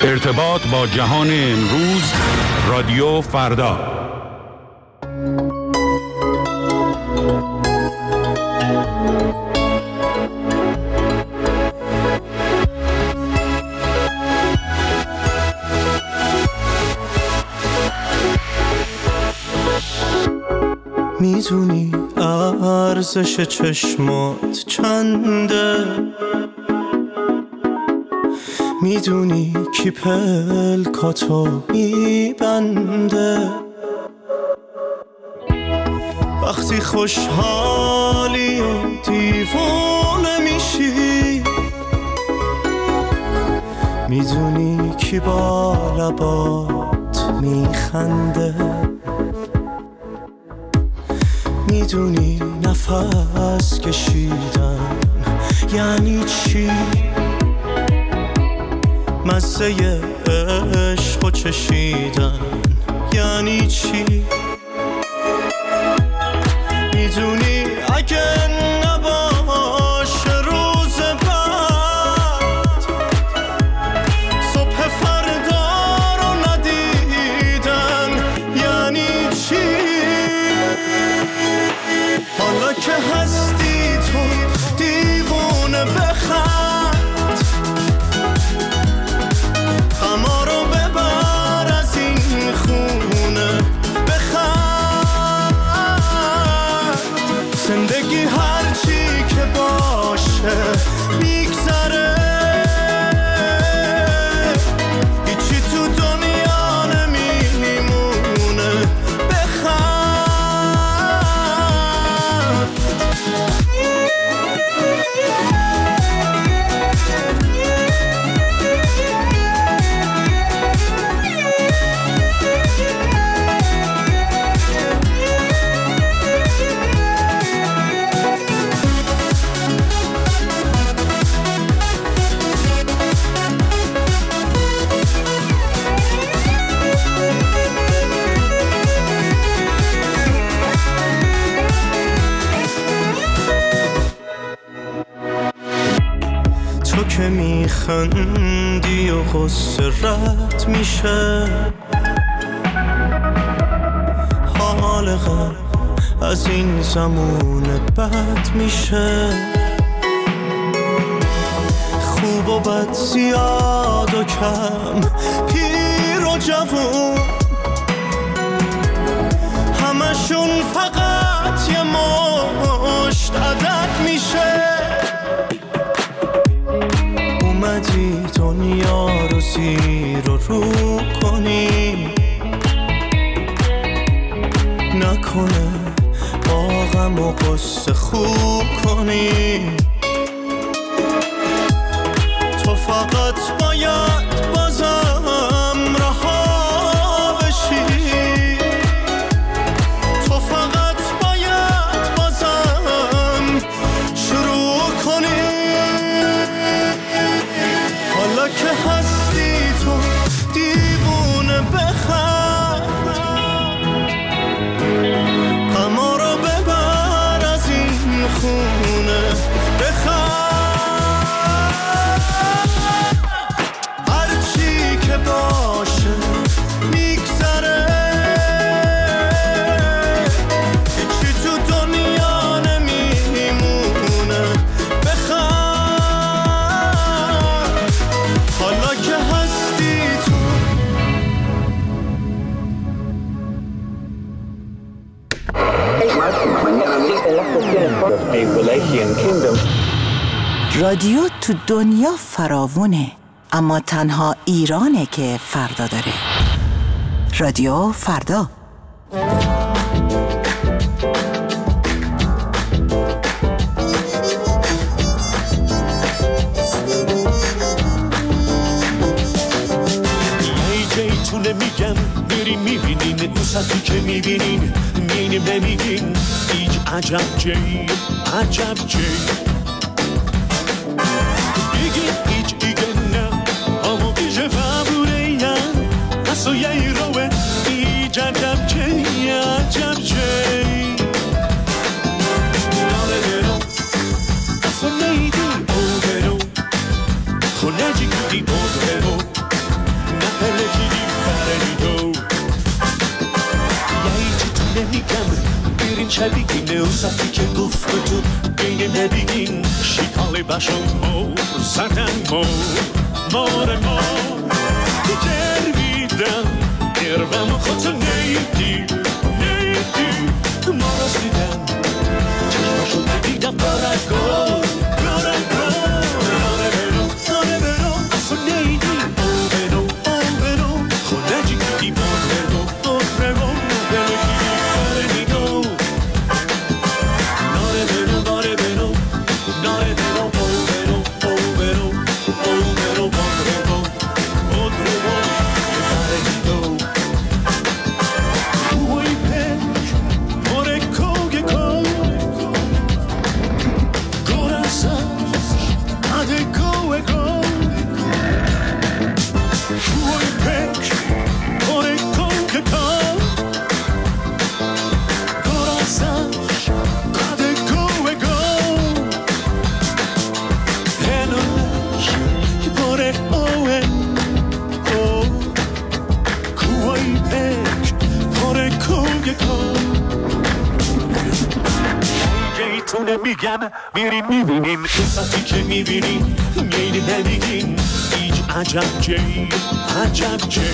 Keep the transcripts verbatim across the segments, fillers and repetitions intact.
ارتباط با جهان امروز، رادیو فردا. میدونی ارزش چشمات چنده؟ میدونی کی پلکاتو میبنده؟ وقتی خوشحالی و دیوونه میشی، میدونی کی با لبات میخنده؟ میدونی نفس کشیدن یعنی چی؟ مزه عشق و چشیدن یعنی چی؟ میدونی اگه نباشه روز بعد، صبح فردا رو ندیدن یعنی چی؟ حالا که هستی تو دیوونه بخند، غما رو ببر از این خونه بخند. زندگی هرچی که باشه میگذره، هیچی تو دنیا نمیمونه بخند. تو که میخندی و غصه رد میشه، حال غم از این زمون بد میشه. خوب و بد زیاد و کم، پیر و جوون، همشون فقط یه مشت عدد میشه. اومدی دنیا رو زیر و رو کنی، نکنه با غم و غصه خوب کنی. تو فقط باید بازم رها بشی، تو فقط باید بازم شروع کنی. حالا که هستی تو دیوونه بخند، غما رو ببر از این خونه بخند. هرچی که باشه میگذره، هیچی تو دنیا نمیمونه بخند. حالا که هستی تو. رادیو تو دنیا فراوونه، اما تنها ایرانه که فردا داره. رادیو فردا. جیتونه میگم میریم میبینین، دوستی که میبینین مینیم نمیگین. هیچ عجب جی عجب جی بگین هیچ ایگه نه، همو بیشه فبروره یا اصو یه روه. هیچ عجب جی عجب جی ناله درو اصو نیدی او درو خونه جی کدی او درو چبیگینه و سفتی که گفت تو بینه نبیگین شیطال بشم مور زدن مور مور مور گرویدم گروم خودتو نیدی نیدی ما رسیدم چشماشو دیدم برگار برگار ناره برو ناره برو اصلا نیدی او برو او برو خونه جیگی بار برو او برو میگم میریم میبینیم قصتی که میبینیم میلی نمیگیم هیچ عجب جی عجب جی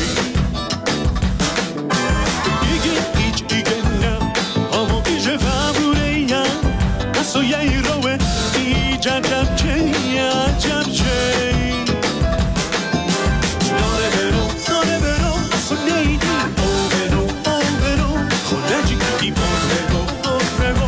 دیگه هیچ دیگه نه اما بیشه فبوره یا اصلا یه روه هیچ عجب جی عجب جی ناره برو ناره برو اصلا نیدی او برو او برو خونه جیگی بار برو او برو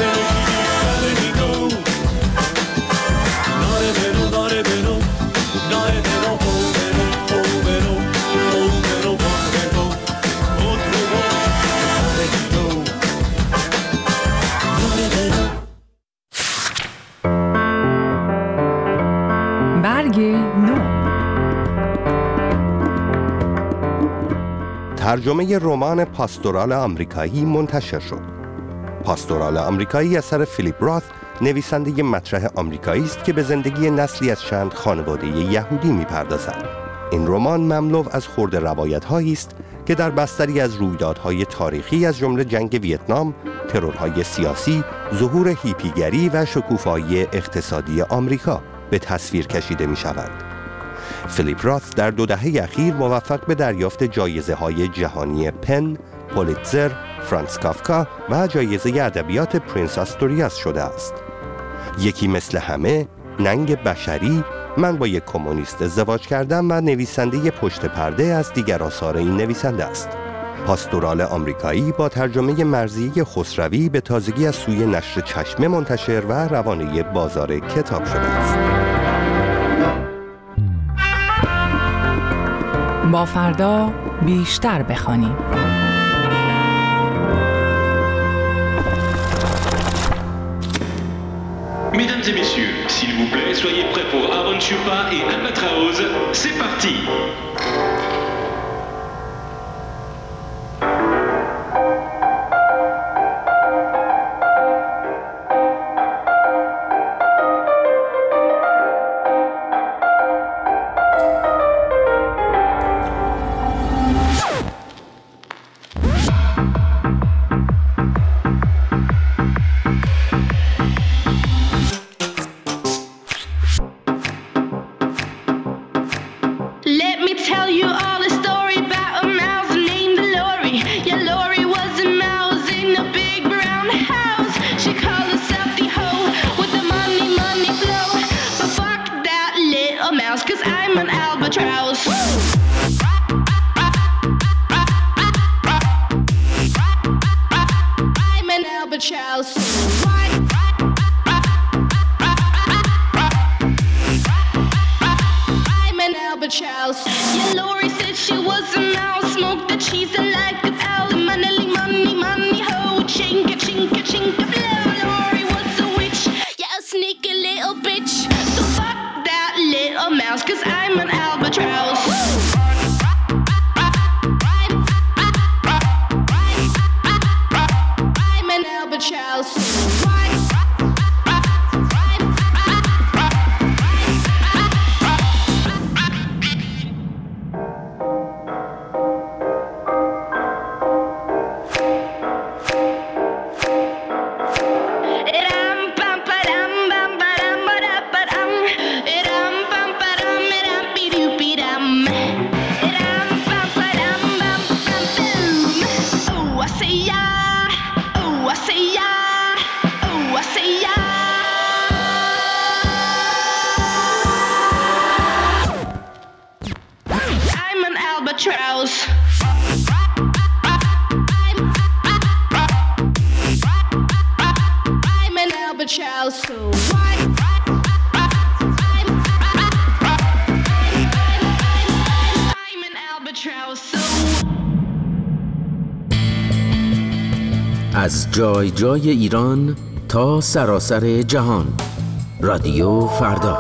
ترجمه رمان پاستورال آمریکایی منتشر شد. پاستورال آمریکایی اثر فیلیپ راث، نویسنده مطرح آمریکایی است که به زندگی نسلی از چند خانواده یهودی می‌پردازد. این رمان مملو از خرده روایت‌هایی است که در بستری از رویدادهای تاریخی از جمله جنگ ویتنام، ترورهای سیاسی، ظهور هیپیگری و شکوفایی اقتصادی آمریکا به تصویر کشیده می‌شود. فیلیپ راث در دو دهه اخیر موفق به دریافت جایزه‌های جهانی پن، پولیتزر، فرانس کافکا و جایزه ادبیات پرنس آستوریاس شده است. یکی مثل همه، ننگ بشری، من با یک کمونیست ازدواج کردم و نویسنده پشت پرده از دیگر آثار این نویسنده است. پاستورال آمریکایی با ترجمه مرضیه خسروی به تازگی از سوی نشر چشمه منتشر و روانه بازار کتاب شده است. با فردا بیشتر بخوانیم. Mesdames et messieurs, s'il vous plaît, soyez prêts pour Aaron Chupa et Albatraoz. C'est parti! albatross. I'm an albatross. So why? I'm an albatross. So از جای جای ایران تا سراسر جهان، رادیو فردا.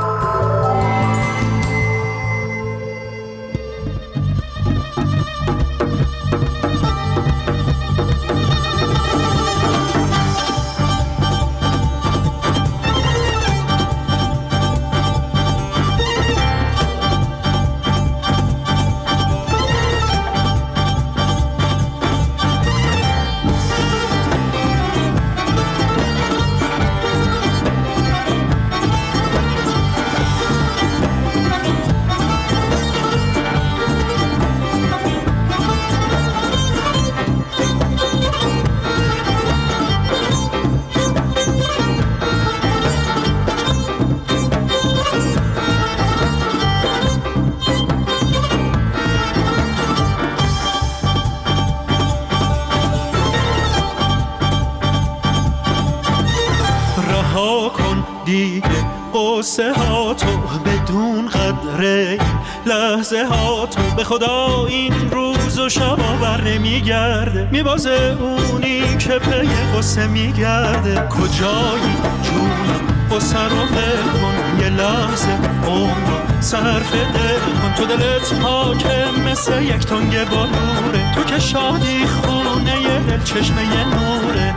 قصه ها تو بدون قدره لحظه ها تو به خدا این روز و شبا بر نمیگرده میبازه اونی که پی قصه میگرده کجایی جونم قصه رو ول کن یه لحظه عمر صرف دل کن تو دلت حاکم مثل یک تنگ بالوره تو که شادی خونه یه دل چشمه یه نوره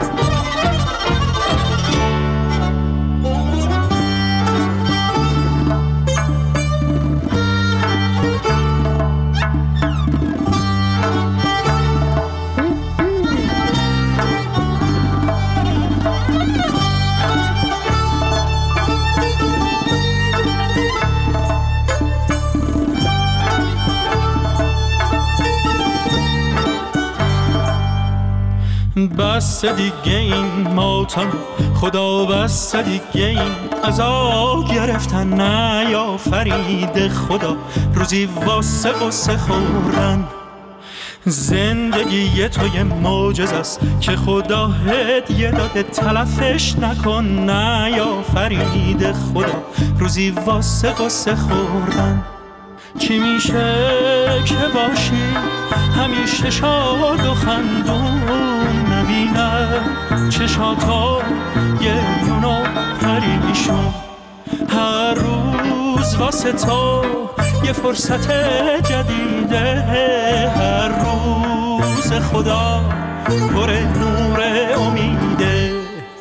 بس دیگه این ماتم خدا بس دیگه این عذاب گرفتن نه یا فرید خدا روزی واسه قصه خوردن زندگی تو یه معجزه است که خدا هدیه داده تلفش نکن نه یا فرید خدا روزی واسه قصه خوردن چی میشه که باشی همیشه شاد و خندون نبینم چشاتا یه یونو پریشون هر روز واسه تو یه فرصت جدیده هر روز خدا پر نور امیده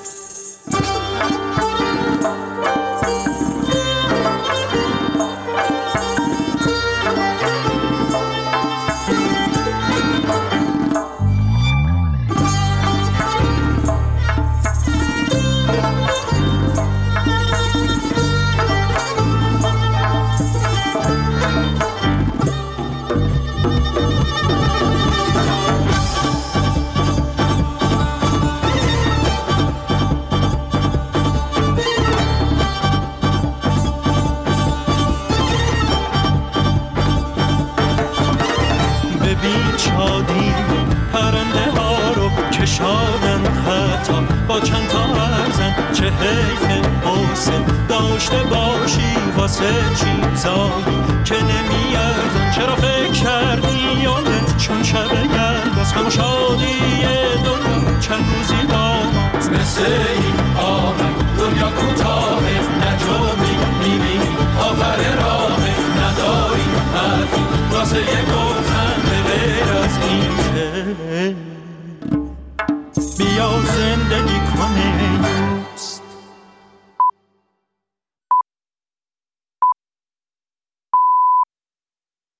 شادن حتی با چند تا ارزن چه حیف حسن داشته باشی واسه چیزایی که نمیاد